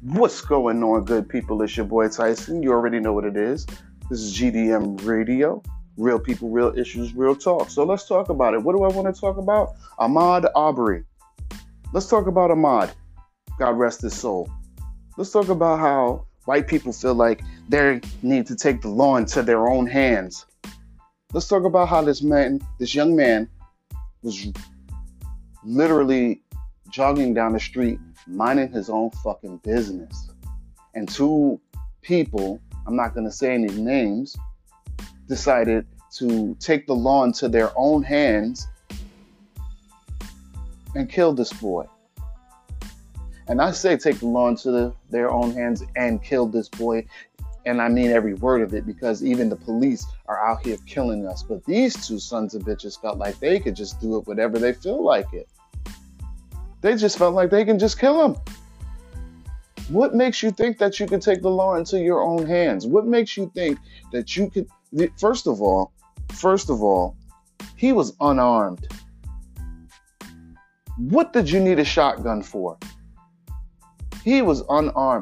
What's going on, good people? It's your boy Tyson. You already know what it is. This is GDM Radio. Real people, real issues, real talk. So let's talk about it. What do I want to talk about? Ahmaud Arbery. Let's talk about Ahmaud. God rest his soul. Let's talk about how white people feel like they need to take the law into their own hands. Let's talk about how this young man, was literally jogging down the street, minding his own fucking business. And two people, I'm not going to say any names, decided to take the law into their own hands and kill this boy. And I say take the law into their own hands and kill this boy. And I mean every word of it, because even the police are out here killing us. But these two sons of bitches felt like they could just do it whatever they feel like it. They just felt like they can just kill him. What makes you think that you can take the law into your own hands? What makes you think that you could? First of all, he was unarmed. What did you need a shotgun for? He was unarmed.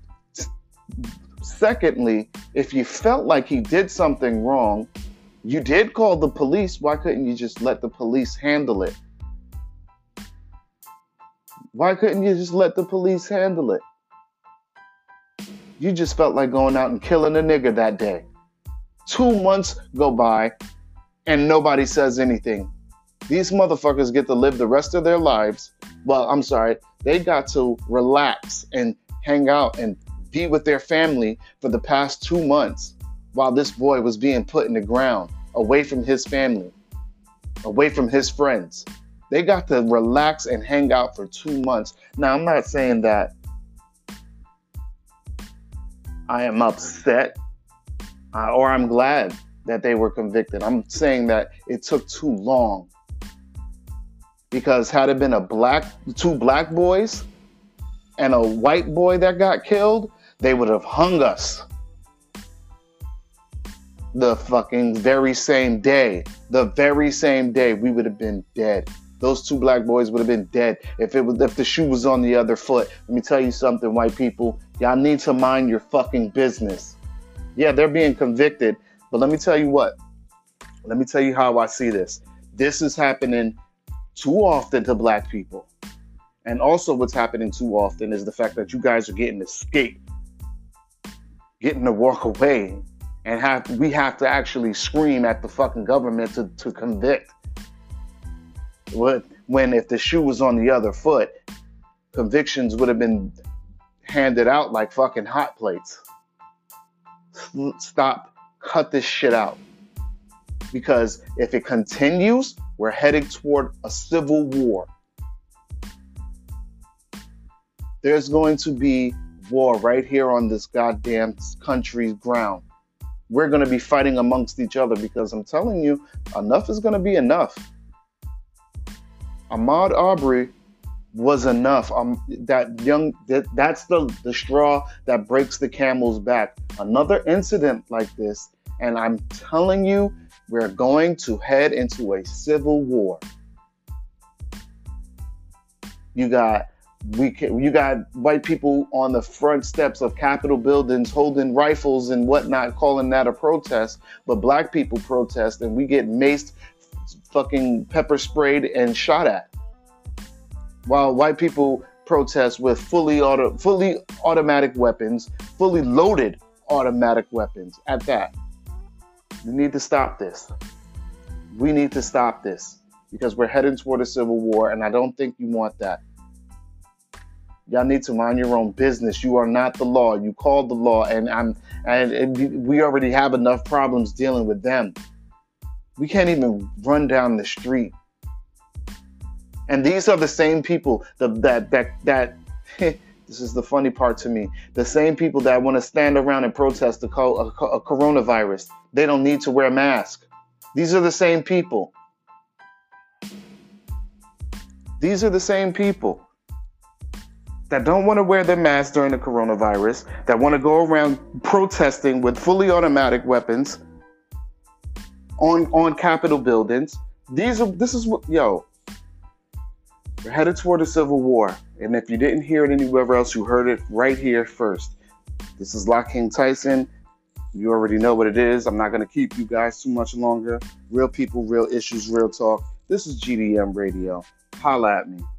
Secondly, if you felt like he did something wrong, you did call the police. Why couldn't you just let the police handle it? Why couldn't you just let the police handle it? You just felt like going out and killing a nigga that day. 2 months go by and nobody says anything. These motherfuckers get to live the rest of their lives. Well, I'm sorry. They got to relax and hang out and be with their family for the past 2 months while this boy was being put in the ground, away from his family, away from his friends. They got to relax and hang out for 2 months. Now, I'm not saying that I am upset or I'm glad that they were convicted. I'm saying that it took too long. Because had it been two black boys and a white boy that got killed, they would have hung us the fucking very same day. The very same day, we would have been dead. Those two black boys would have been dead if the shoe was on the other foot. Let me tell you something, white people. Y'all need to mind your fucking business. Yeah, they're being convicted, but let me tell you what. Let me tell you how I see this. This is happening too often to black people. And also what's happening too often is the fact that you guys are getting to escape, getting to walk away, and we have to actually scream at the fucking government to convict. When if the shoe was on the other foot, convictions would have been handed out like fucking hot plates. Stop, cut this shit out. Because if it continues, we're heading toward a civil war. There's going to be war right here on this goddamn country's ground. We're going to be fighting amongst each other because I'm telling you, enough is going to be enough. Ahmaud Arbery was enough. That's the straw that breaks the camel's back. Another incident like this, and I'm telling you, we're going to head into a civil war. You got white people on the front steps of Capitol buildings holding rifles and whatnot, calling that a protest. But black people protest and we get maced, fucking pepper sprayed and shot at. While white people protest with fully automatic weapons, fully loaded automatic weapons at that. We need to stop this. We need to stop this because we're heading toward a civil war, and I don't think you want that. Y'all need to mind your own business. You are not the law. You called the law, and we already have enough problems dealing with them. We can't even run down the street. And these are the same people that this is the funny part to me. The same people that want to stand around and protest a coronavirus. They don't need to wear a mask. These are the same people. These are the same people that don't want to wear their mask during the coronavirus, that want to go around protesting with fully automatic weapons on Capitol buildings. This is what, yo. We're headed toward a civil war. And if you didn't hear it anywhere else, you heard it right here first. This is Lock King Tyson. You already know what it is. I'm not going to keep you guys too much longer. Real people, real issues, real talk. This is GDM Radio. Holla at me.